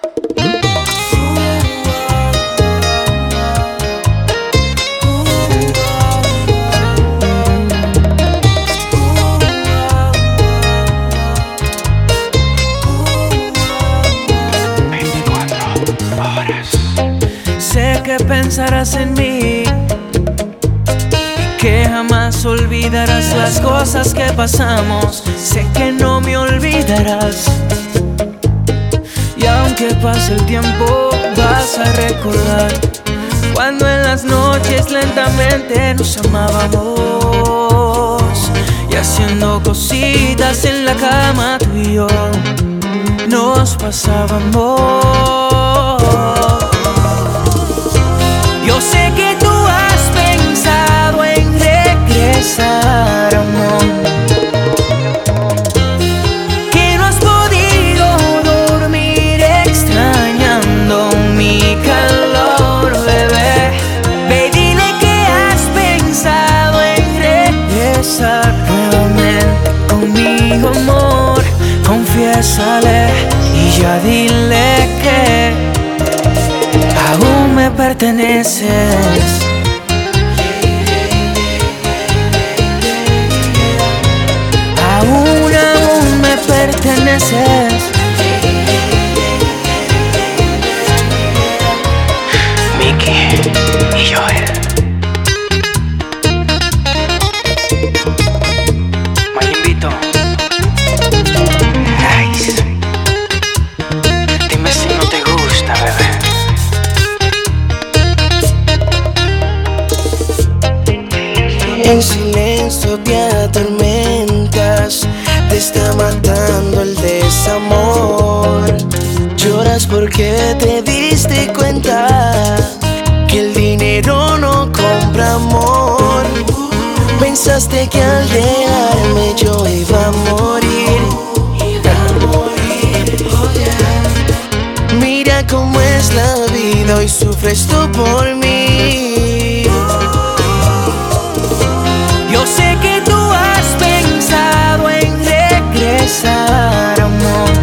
Sé que pensarás en mí y que jamás olvidarás las cosas que pasamos. Sé que no me olvidarás, y aunque pase el tiempo vas a recordar cuando en las noches lentamente nos amábamos, y haciendo cositas en la cama tú y yo nos pasábamos. Yo sé que tú has pensado en regresar, amor, que no has podido dormir extrañando mi calor, bebé. Ve y dile que has pensado en regresar nuevamente conmigo, amor. Confiésale y ya dile que aún me perteneces. Aún me perteneces. Miki y Joel. Mayimbito. Nice. Dime si no te gusta, bebé. En silencio te atormentas, te está matando el desamor. Lloras porque te diste cuenta que el dinero no compra amor. Pensaste que al dejarme yo iba a morir. Mira cómo es la vida y sufres tú por mí. Yo sé que tú has pensado en regresar, amor,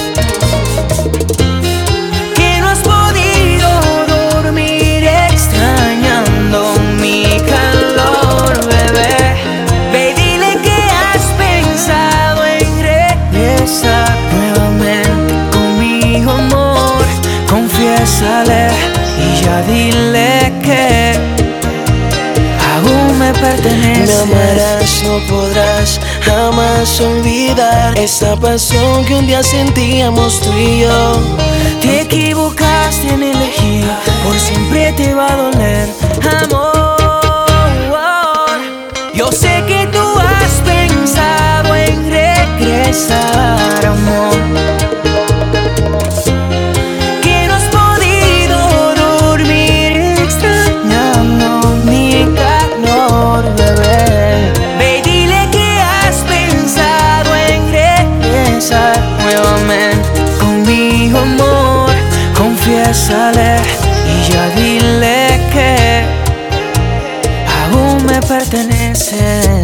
que no has podido dormir extrañando mi calor, bebé. Ve y dile que has pensado en regresar nuevamente conmigo, amor. Confiésale y ya dile que aún me perteneces. Me amarás, no podrás jamás olvidar esa pasión que un día sentíamos tú y yo. Te equivocaste en elegir, por siempre te va a doler, amor. Yo sé que tú has pensado en regresar, amor, que no has podido dormir extrañando mi calor, bebé. Ve y dile que has pensado en regresar nuevamente conmigo, amor. Confiésale y ya dile que aún me perteneces.